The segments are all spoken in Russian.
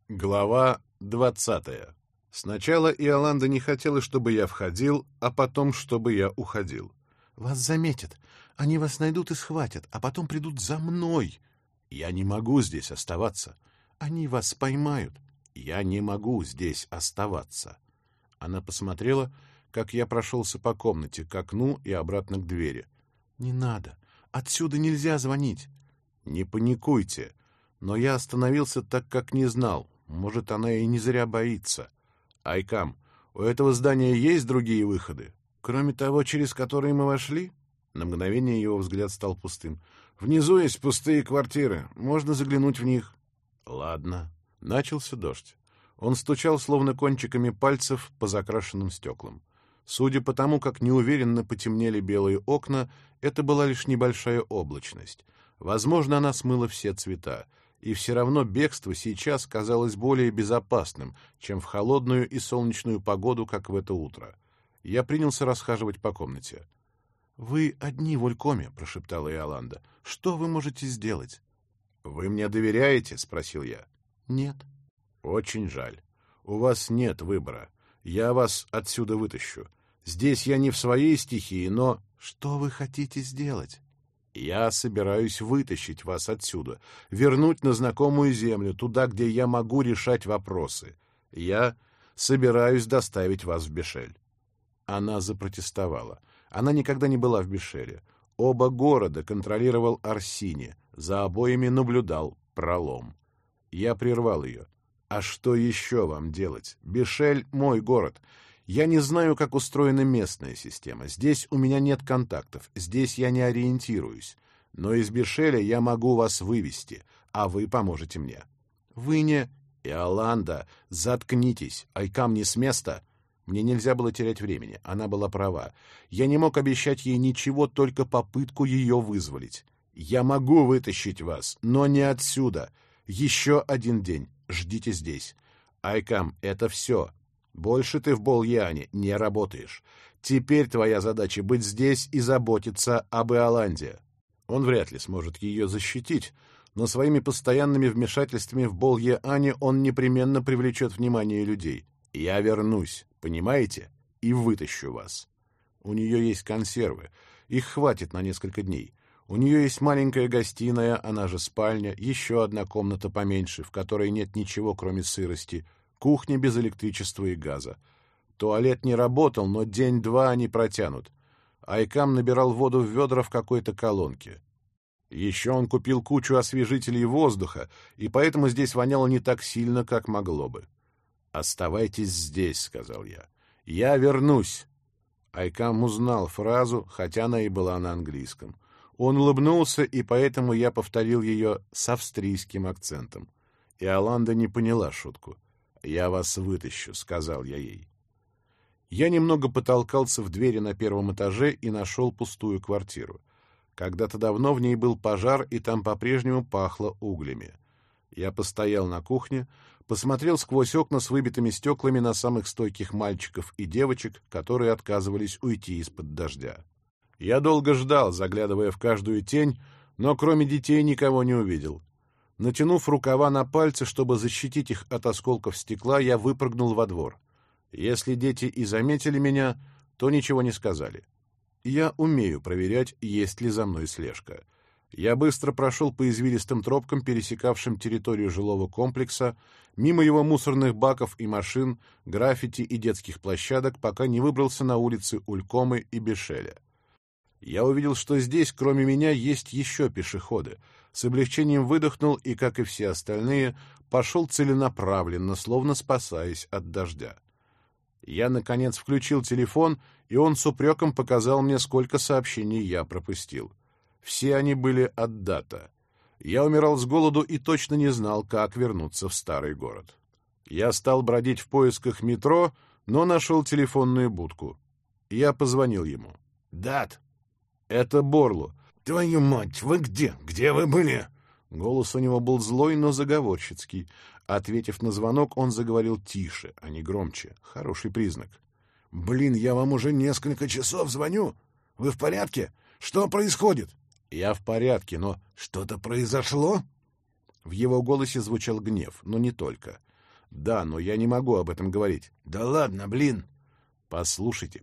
Глава 20. Сначала Иоланда не хотела, чтобы я входил, а потом, чтобы я уходил. «Вас заметят. Они вас найдут и схватят, а потом придут за мной. Я не могу здесь оставаться. Они вас поймают. Я не могу здесь оставаться». Она посмотрела, как я прошелся по комнате, к окну и обратно к двери. «Не надо. Отсюда нельзя звонить». «Не паникуйте». Но я остановился, так как не знал. Может, она и не зря боится. «Айкам, у этого здания есть другие выходы? Кроме того, через который мы вошли?» На мгновение его взгляд стал пустым. «Внизу есть пустые квартиры. Можно заглянуть в них». «Ладно». Начался дождь. Он стучал, словно кончиками пальцев, по закрашенным стеклам. Судя по тому, как неуверенно потемнели белые окна, это была лишь небольшая облачность. Возможно, она смыла все цвета. И все равно бегство сейчас казалось более безопасным, чем в холодную и солнечную погоду, как в это утро. Я принялся расхаживать по комнате. «Вы одни в Улькоме», — прошептала Иоланда. «Что вы можете сделать?» «Вы мне доверяете?» — спросил я. «Нет». «Очень жаль. У вас нет выбора. Я вас отсюда вытащу. Здесь я не в своей стихии, но...» «Что вы хотите сделать?» «Я собираюсь вытащить вас отсюда, вернуть на знакомую землю, туда, где я могу решать вопросы. Я собираюсь доставить вас в Бешель». Она запротестовала. Она никогда не была в Бешеле. Оба города контролировал Арсини, за обоими наблюдал Пролом. Я прервал ее. «А что еще вам делать? Бешель — мой город. Я не знаю, как устроена местная система. Здесь у меня нет контактов, здесь я не ориентируюсь. Но из Бешеля я могу вас вывести, а вы поможете мне». «Вы не...» «Иоланда, заткнитесь, Айкам не с места». Мне нельзя было терять времени, она была права. Я не мог обещать ей ничего, только попытку ее вызволить. «Я могу вытащить вас, но не отсюда. Еще один день, ждите здесь. Айкам, это все. Больше ты в Бол-Яне не работаешь. Теперь твоя задача быть здесь и заботиться об Иоланде». Он вряд ли сможет ее защитить, но своими постоянными вмешательствами в Бол-Яне он непременно привлечет внимание людей. «Я вернусь, понимаете, и вытащу вас». У нее есть консервы, их хватит на несколько дней. У нее есть маленькая гостиная, она же спальня, еще одна комната поменьше, в которой нет ничего, кроме сырости, кухня без электричества и газа. Туалет не работал, но день-два они протянут. Айкам набирал воду в ведра в какой-то колонке. Еще он купил кучу освежителей воздуха, и поэтому здесь воняло не так сильно, как могло бы. «Оставайтесь здесь», — сказал я. «Я вернусь». Айкам узнал фразу, хотя она и была на английском. Он улыбнулся, и поэтому я повторил ее с австрийским акцентом. Иоланда не поняла шутку. «Я вас вытащу», — сказал я ей. Я немного потолкался в двери на первом этаже и нашел пустую квартиру. Когда-то давно в ней был пожар, и там по-прежнему пахло углями. Я постоял на кухне, посмотрел сквозь окна с выбитыми стеклами на самых стойких мальчиков и девочек, которые отказывались уйти из-под дождя. Я долго ждал, заглядывая в каждую тень, но кроме детей никого не увидел. Натянув рукава на пальцы, чтобы защитить их от осколков стекла, я выпрыгнул во двор. Если дети и заметили меня, то ничего не сказали. Я умею проверять, есть ли за мной слежка. Я быстро прошел по извилистым тропкам, пересекавшим территорию жилого комплекса, мимо его мусорных баков и машин, граффити и детских площадок, пока не выбрался на улицы Улькомы и Бешеля. Я увидел, что здесь, кроме меня, есть еще пешеходы. С облегчением выдохнул и, как и все остальные, пошел целенаправленно, словно спасаясь от дождя. Я, наконец, включил телефон, и он с упреком показал мне, сколько сообщений я пропустил. Все они были от Дата. Я умирал с голоду и точно не знал, как вернуться в старый город. Я стал бродить в поисках метро, но нашел телефонную будку. Я позвонил ему. «Дат!» «Это Борлу». «Твою мать, вы где? Где вы были?» Голос у него был злой, но заговорщицкий. Ответив на звонок, он заговорил тише, а не громче. Хороший признак. «Блин, я вам уже несколько часов звоню. Вы в порядке? Что происходит?» «Я в порядке, но...» «Что-то произошло?» В его голосе звучал гнев, но не только. Да, но я не могу об этом говорить. Да ладно, блин. Послушайте.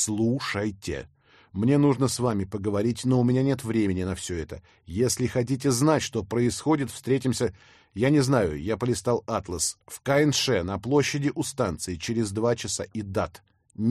Мне нужно с вами поговорить, но у меня нет времени на все это. Если хотите знать, что происходит, встретимся... Я не знаю, я полистал атлас. В Каинше, на площади у станции, через 2 часа и дат.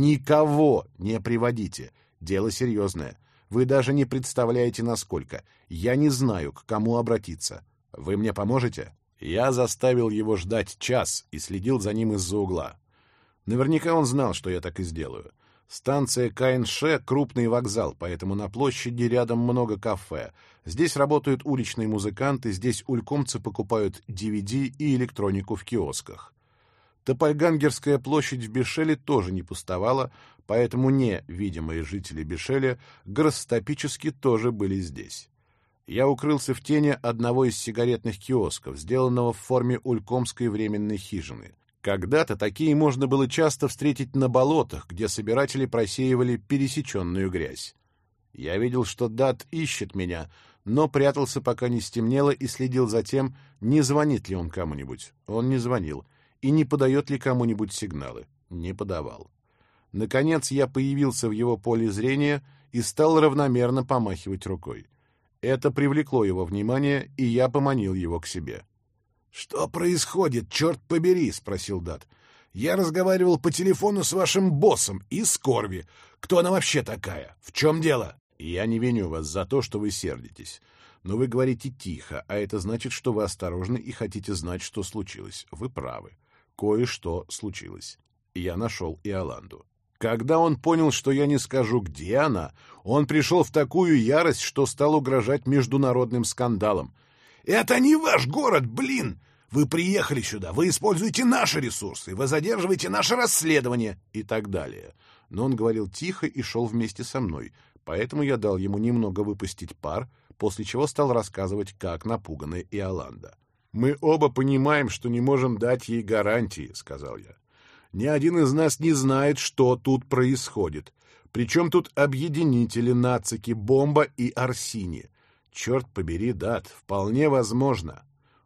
Никого не приводите. Дело серьезное. Вы даже не представляете, насколько. Я не знаю, к кому обратиться. Вы мне поможете? Я заставил его ждать час и следил за ним из-за угла. Наверняка он знал, что я так и сделаю. Станция Каинше — крупный вокзал, поэтому на площади рядом много кафе. Здесь работают уличные музыканты, здесь улькомцы покупают DVD и электронику в киосках. Топольгангерская площадь в Бешеле тоже не пустовала, поэтому невидимые жители Бешеля гороскопически тоже были здесь. Я укрылся в тени одного из сигаретных киосков, сделанного в форме улькомской временной хижины. Когда-то такие можно было часто встретить на болотах, где собиратели просеивали пересеченную грязь. Я видел, что Дат ищет меня, но прятался, пока не стемнело, и следил за тем, не звонит ли он кому-нибудь. Он не звонил. И не подает ли кому-нибудь сигналы. Не подавал. Наконец я появился в его поле зрения и стал равномерно помахивать рукой. Это привлекло его внимание, и я поманил его к себе. «Что происходит, черт побери?» — спросил Дат. «Я разговаривал по телефону с вашим боссом из Корви. Кто она вообще такая? В чем дело?» «Я не виню вас за то, что вы сердитесь. Но вы говорите тихо, а это значит, что вы осторожны и хотите знать, что случилось. Вы правы. Кое-что случилось. Я нашел Иоланду. Когда он понял, что я не скажу, где она, он пришел в такую ярость, что стал угрожать международным скандалом. «Это не ваш город, блин! Вы приехали сюда, вы используете наши ресурсы, вы задерживаете наше расследование!» И так далее. Но он говорил тихо и шел вместе со мной, поэтому я дал ему немного выпустить пар, после чего стал рассказывать, как напугана Иоланда. «Мы оба понимаем, что не можем дать ей гарантии», — сказал я. «Ни один из нас не знает, что тут происходит. Причем тут объединители, нацики, бомба и Арсини. Черт побери, Дат, вполне возможно».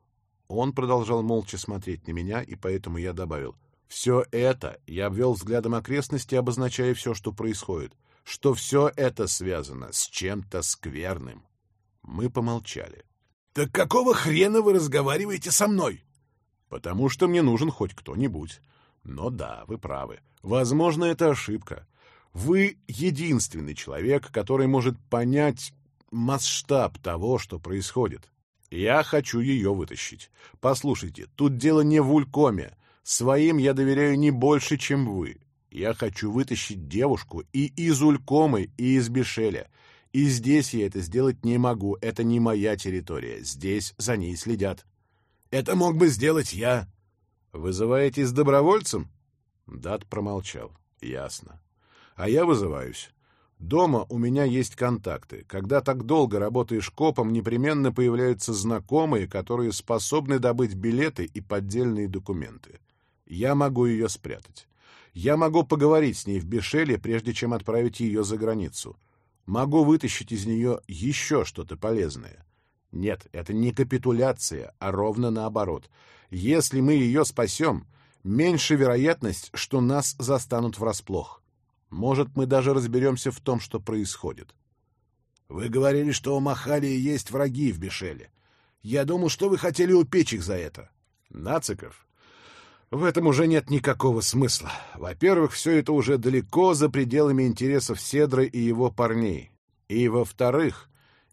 Он продолжал молча смотреть на меня, и поэтому я добавил: «Все это», — я обвел взглядом окрестности, обозначая все, что происходит, что все это связано с чем-то скверным. Мы помолчали. «Так какого хрена вы разговариваете со мной?» «Потому что мне нужен хоть кто-нибудь. Но да, вы правы. Возможно, это ошибка. Вы единственный человек, который может понять масштаб того, что происходит. Я хочу ее вытащить. Послушайте, тут дело не в улькоме. Своим я доверяю не больше, чем вы. Я хочу вытащить девушку и из улькомы, и из Бешеля. И здесь я это сделать не могу. Это не моя территория. Здесь за ней следят». «Это мог бы сделать я». «Вызываетесь добровольцем?» Дат промолчал. «Ясно. А я вызываюсь. Дома у меня есть контакты. Когда так долго работаешь копом, непременно появляются знакомые, которые способны добыть билеты и поддельные документы. Я могу ее спрятать. Я могу поговорить с ней в Бешеле, прежде чем отправить ее за границу. Могу вытащить из нее еще что-то полезное. Нет, это не капитуляция, а ровно наоборот. Если мы ее спасем, меньше вероятность, что нас застанут врасплох. Может, мы даже разберемся в том, что происходит». «Вы говорили, что у Махалии есть враги в Бешеле. Я думал, что вы хотели упечь их за это». «Нациков? В этом уже нет никакого смысла. Во-первых, все это уже далеко за пределами интересов Седра и его парней. И, во-вторых,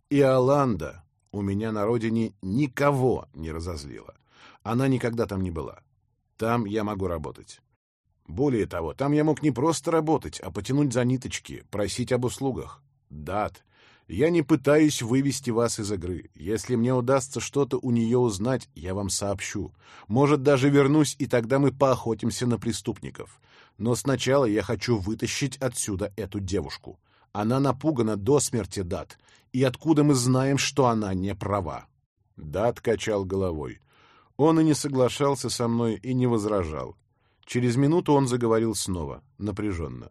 Иоланда у меня на родине никого не разозлила. Она никогда там не была. Там я могу работать. Более того, там я мог не просто работать, а потянуть за ниточки, просить об услугах. Дат, я не пытаюсь вывести вас из игры. Если мне удастся что-то у нее узнать, я вам сообщу. Может, даже вернусь, и тогда мы поохотимся на преступников. Но сначала я хочу вытащить отсюда эту девушку. Она напугана до смерти, Дат. И откуда мы знаем, что она не права?» Дат качал головой. Он и не соглашался со мной, и не возражал. Через минуту он заговорил снова, напряженно.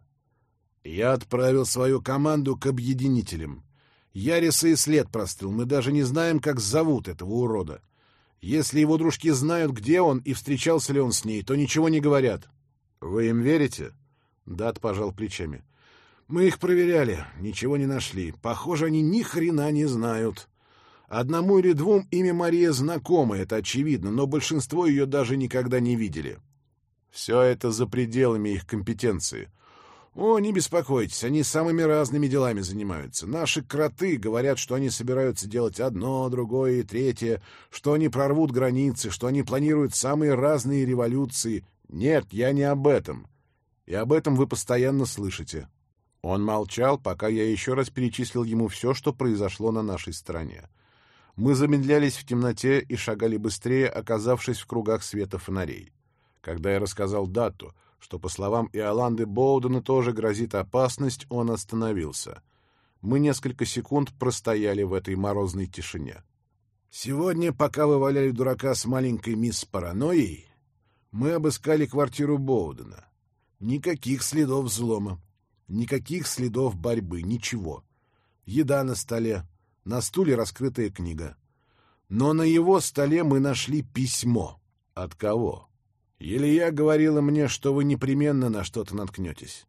«Я отправил свою команду к объединителям. Яриса и след простыл, мы даже не знаем, как зовут этого урода. Если его дружки знают, где он и встречался ли он с ней, то ничего не говорят. Вы им верите? Дат пожал плечами. Мы их проверяли, ничего не нашли. Похоже, они ни хрена не знают. Одному или двум имя Мария знакомо, это очевидно, но большинство ее даже никогда не видели. Все это за пределами их компетенции. О, не беспокойтесь, они самыми разными делами занимаются. Наши кроты говорят, что они собираются делать одно, другое и третье, что они прорвут границы, что они планируют самые разные революции. Нет, я не об этом. И об этом вы постоянно слышите. Он молчал, пока я еще раз перечислил ему все, что произошло на нашей стороне. Мы замедлялись в темноте и шагали быстрее, оказавшись в кругах света фонарей. Когда я рассказал Датту, что, по словам Иоланды Боудена, тоже грозит опасность, он остановился. Мы несколько секунд простояли в этой морозной тишине. «Сегодня, пока вы валяли дурака с маленькой мисс Паранойей, мы обыскали квартиру Боудена. Никаких следов взлома, никаких следов борьбы, ничего. Еда на столе, на стуле раскрытая книга. Но на его столе мы нашли письмо. От кого? Илья говорила мне, что вы непременно на что-то наткнетесь.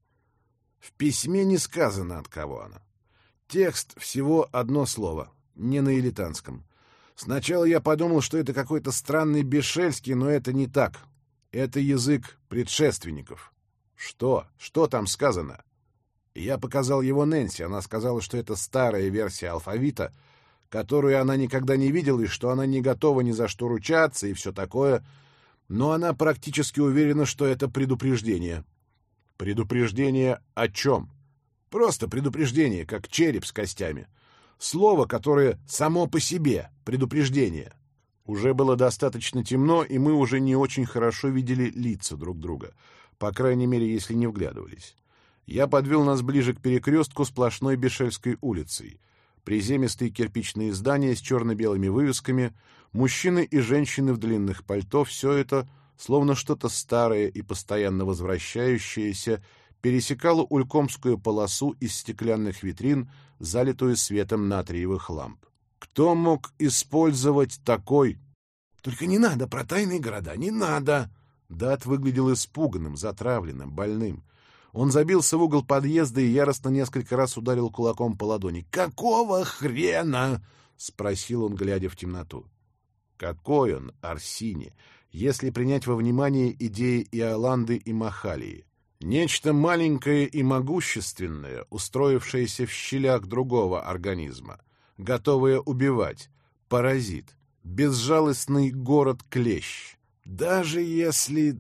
В письме не сказано, от кого оно. Текст всего одно слово, не на илитанском. Сначала я подумал, что это какой-то странный бешельский, но это не так. Это язык предшественников. Что? Что там сказано? Я показал его Нэнси. Она сказала, что это старая версия алфавита, которую она никогда не видела, и что она не готова ни за что ручаться и все такое. Но она практически уверена, что это предупреждение. Предупреждение о чем? Просто предупреждение, как череп с костями. Слово, которое само по себе предупреждение. Уже было достаточно темно, и мы уже не очень хорошо видели лица друг друга, по крайней мере, если не вглядывались. Я подвел нас ближе к перекрестку сплошной Бешельской улицей. Приземистые кирпичные здания с черно-белыми вывесками, мужчины и женщины в длинных пальто — все это, словно что-то старое и постоянно возвращающееся, пересекало Улькомскую полосу из стеклянных витрин, залитую светом натриевых ламп. Кто мог использовать такой... «Только не надо про тайные города, не надо!» Дат выглядел испуганным, затравленным, больным. Он забился в угол подъезда и яростно несколько раз ударил кулаком по ладони. «Какого хрена?» — спросил он, глядя в темноту. Какой он, Арсини, если принять во внимание идеи Иоланды и Махалии? Нечто маленькое и могущественное, устроившееся в щелях другого организма, готовое убивать, паразит, безжалостный город-клещ. Даже если,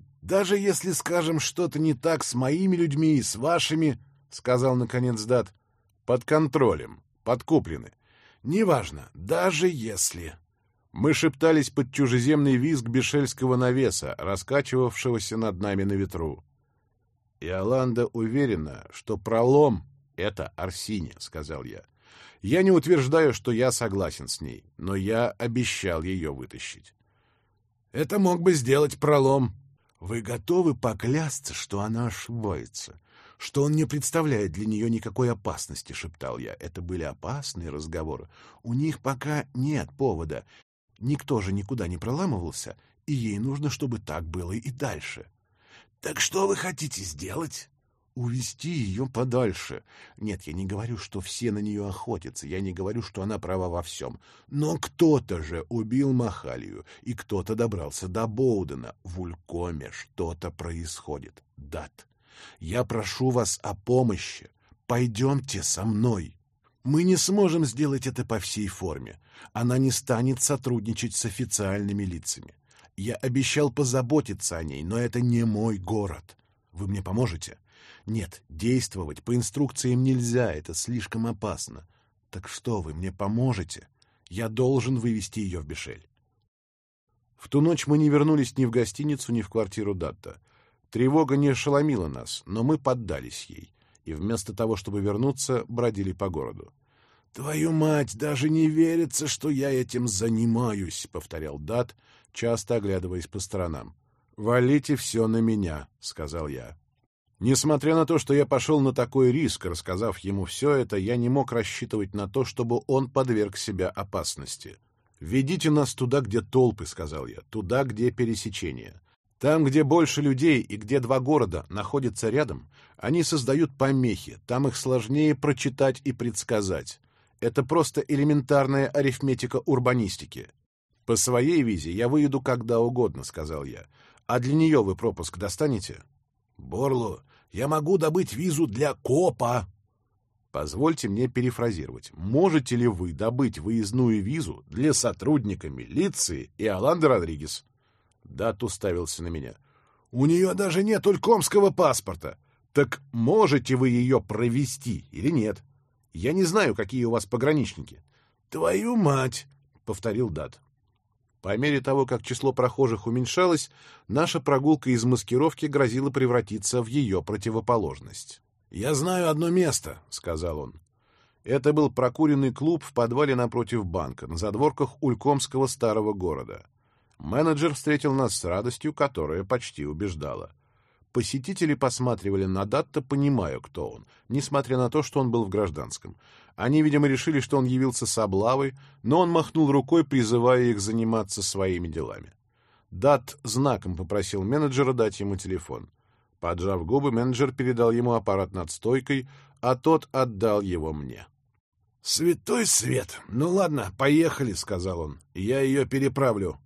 скажем, что-то не так с моими людьми и с вашими, — сказал наконец Дат, — под контролем, подкуплены. Неважно, даже если... Мы шептались под чужеземный визг бешельского навеса, раскачивавшегося над нами на ветру. Иоланда уверена, что пролом — это Арсини, — сказал я. Я не утверждаю, что я согласен с ней, но я обещал ее вытащить. Это мог бы сделать пролом. Вы готовы поклясться, что она ошибается, что он не представляет для нее никакой опасности, — шептал я. Это были опасные разговоры. У них пока нет повода. Никто же никуда не проламывался, и ей нужно, чтобы так было и дальше. Так что вы хотите сделать? Увести ее подальше. Нет, я не говорю, что все на нее охотятся, я не говорю, что она права во всем. Но кто-то же убил Махалию, и кто-то добрался до Боудена. В Улькоме что-то происходит. Дат, я прошу вас о помощи. Пойдемте со мной. Мы не сможем сделать это по всей форме. Она не станет сотрудничать с официальными лицами. Я обещал позаботиться о ней, но это не мой город. Вы мне поможете? Нет, действовать по инструкциям нельзя, это слишком опасно. Так что, вы мне поможете? Я должен вывести ее в Бешель. В ту ночь мы не вернулись ни в гостиницу, ни в квартиру Датта. Тревога не ошеломила нас, но мы поддались ей, и вместо того, чтобы вернуться, бродили по городу. «Твою мать, даже не верится, что я этим занимаюсь», — повторял Дат, часто оглядываясь по сторонам. «Валите все на меня», — сказал я. Несмотря на то, что я пошел на такой риск, рассказав ему все это, я не мог рассчитывать на то, чтобы он подверг себя опасности. «Ведите нас туда, где толпы», — сказал я, — «туда, где пересечение. Там, где больше людей и где два города находятся рядом, они создают помехи, там их сложнее прочитать и предсказать. Это просто элементарная арифметика урбанистики. По своей визе я выеду когда угодно», — сказал я. «А для нее вы пропуск достанете?» «Борлу, я могу добыть визу для копа». Позвольте мне перефразировать. Можете ли вы добыть выездную визу для сотрудника милиции Иоланды Родригес? Дат уставился на меня. «У нее даже нет улькомского паспорта». Так можете вы ее провести или нет? Я не знаю, какие у вас пограничники. «Твою мать!» — повторил Дат. По мере того, как число прохожих уменьшалось, наша прогулка из маскировки грозила превратиться в ее противоположность. «Я знаю одно место», — сказал он. Это был прокуренный клуб в подвале напротив банка, на задворках улькомского старого города. Менеджер встретил нас с радостью, которая почти убеждала. Посетители посматривали на Датта, понимая, кто он, несмотря на то, что он был в гражданском. Они, видимо, решили, что он явился с облавой, но он махнул рукой, призывая их заниматься своими делами. Датт знаком попросил менеджера дать ему телефон. Поджав губы, менеджер передал ему аппарат над стойкой, а тот отдал его мне. «Святой свет! Ну ладно, поехали», — сказал он. «Я ее переправлю».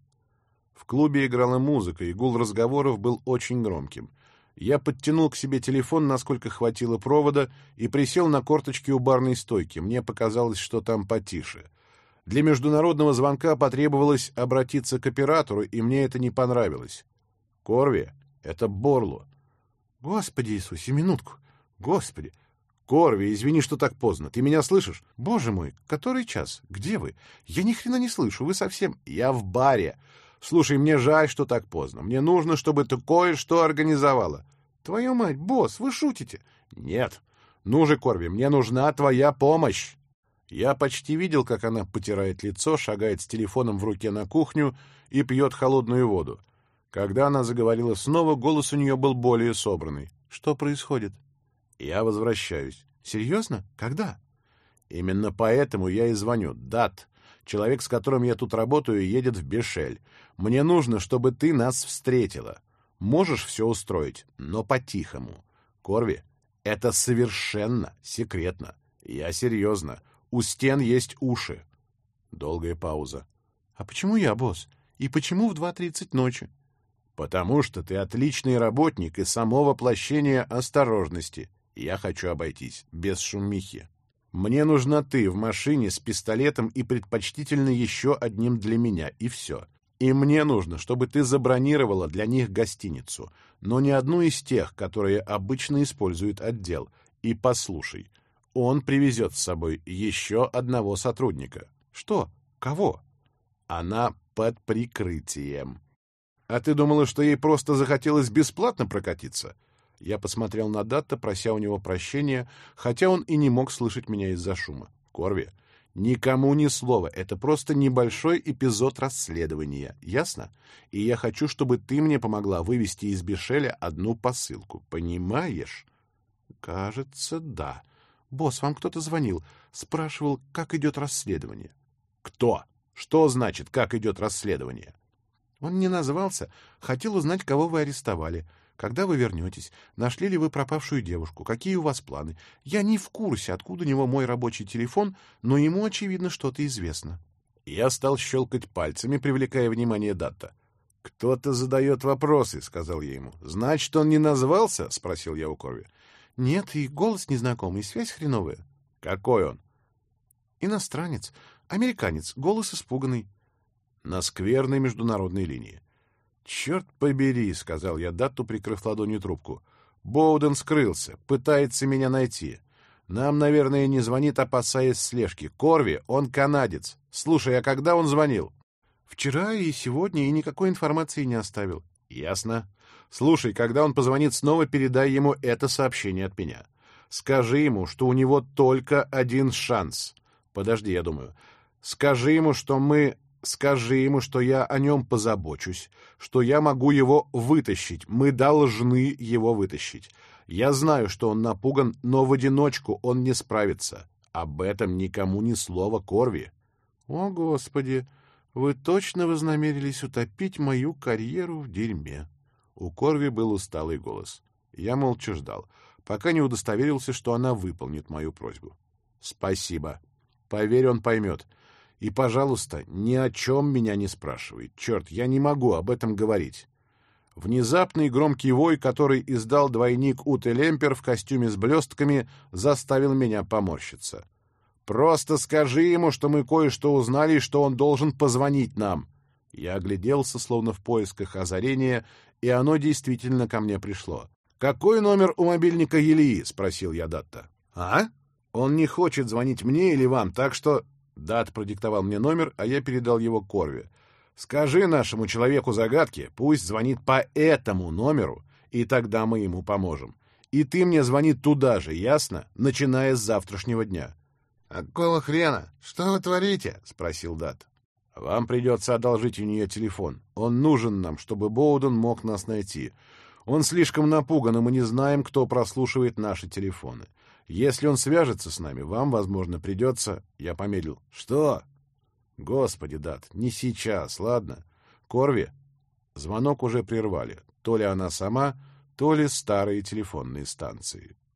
В клубе играла музыка, и гул разговоров был очень громким. Я подтянул к себе телефон, насколько хватило провода, и присел на корточки у барной стойки. Мне показалось, что там потише. Для международного звонка потребовалось обратиться к оператору, и мне это не понравилось. «Корви, это Борлу». «Господи Иисусе, минутку! Господи! Корви, извини, что так поздно. Ты меня слышишь? Боже мой, который час? Где вы? Я ни хрена не слышу, вы совсем... Я в баре. Слушай, мне жаль, что так поздно. Мне нужно, чтобы ты кое-что организовала». «Твою мать, босс, вы шутите?» «Нет. Ну же, Корви, мне нужна твоя помощь». Я почти видел, как она потирает лицо, шагает с телефоном в руке на кухню и пьет холодную воду. Когда она заговорила снова, голос у нее был более собранный. «Что происходит?» «Я возвращаюсь». «Серьезно? Когда?» «Именно поэтому я и звоню. Дат, человек, с которым я тут работаю, едет в Бешель. Мне нужно, чтобы ты нас встретила. Можешь все устроить, но по-тихому. Корви, это совершенно секретно. Я серьезно. У стен есть уши». Долгая пауза. «А почему я, босс? И почему в 2:30 ночи?» «Потому что ты отличный работник и само воплощение осторожности. Я хочу обойтись без шумихи. Мне нужна ты в машине с пистолетом и предпочтительно еще одним для меня, и все. И мне нужно, чтобы ты забронировала для них гостиницу, но не одну из тех, которые обычно использует отдел. И послушай, он привезет с собой еще одного сотрудника». «Что? Кого?» «Она под прикрытием». «А ты думала, что ей просто захотелось бесплатно прокатиться?» Я посмотрел на Датта, прося у него прощения, хотя он и не мог слышать меня из-за шума. «Корви, никому ни слова, это просто небольшой эпизод расследования, ясно? И я хочу, чтобы ты мне помогла вывести из Бешеля одну посылку, понимаешь?» «Кажется, да. Босс, вам кто-то звонил, спрашивал, как идет расследование». «Кто? Что значит, как идет расследование?» «Он не назвался. Хотел узнать, кого вы арестовали. Когда вы вернетесь? Нашли ли вы пропавшую девушку? Какие у вас планы? Я не в курсе, откуда у него мой рабочий телефон, но ему, очевидно, что-то известно». Я стал щелкать пальцами, привлекая внимание Датта. «Кто-то задает вопросы», — сказал я ему. «Значит, он не назвался?» — спросил я у Корви. «Нет, и голос незнакомый, связь хреновая». «Какой он?» «Иностранец. Американец. Голос испуганный». На скверной международной линии. «Черт побери», — сказал я Датту, прикрыв ладонью трубку. «Боуден скрылся, пытается меня найти. Нам, наверное, не звонит, опасаясь слежки. Корви, он канадец. Слушай, а когда он звонил?» «Вчера и сегодня, и никакой информации не оставил». «Ясно. Слушай, когда он позвонит снова, передай ему это сообщение от меня. Скажи ему, что у него только один шанс. Подожди, я думаю. Скажи ему, что я о нем позабочусь, что я могу его вытащить. Мы должны его вытащить. Я знаю, что он напуган, но в одиночку он не справится. Об этом никому ни слова, Корви». «О, Господи! Вы точно вознамерились утопить мою карьеру в дерьме. У Корви был усталый голос. Я молча ждал, пока не удостоверился, что она выполнит мою просьбу. Спасибо. Поверь, он поймет. И, пожалуйста, ни о чем меня не спрашивай. Черт, я не могу об этом говорить. Внезапный громкий вой, который издал двойник Уте Лемпер в костюме с блестками, заставил меня поморщиться. «Просто скажи ему, что мы кое-что узнали и что он должен позвонить нам». Я огляделся, словно в поисках озарения, и оно действительно ко мне пришло. «Какой номер у мобильника Елии?» — спросил я Датта. «А? Он не хочет звонить мне или вам, так что...» Дат продиктовал мне номер, а я передал его Корве. «Скажи нашему человеку загадки, пусть звонит по этому номеру, и тогда мы ему поможем. И ты мне звони туда же, ясно? Начиная с завтрашнего дня». «Какого хрена? Что вы творите?» — спросил Дат. «Вам придется одолжить у нее телефон. Он нужен нам, чтобы Боуден мог нас найти. Он слишком напуган, и мы не знаем, кто прослушивает наши телефоны. Если он свяжется с нами, вам, возможно, придется...» Я помедлил. «Что?» «Господи, Дат, не сейчас, ладно? Корви?» Звонок уже прервали. То ли она сама, то ли старые телефонные станции.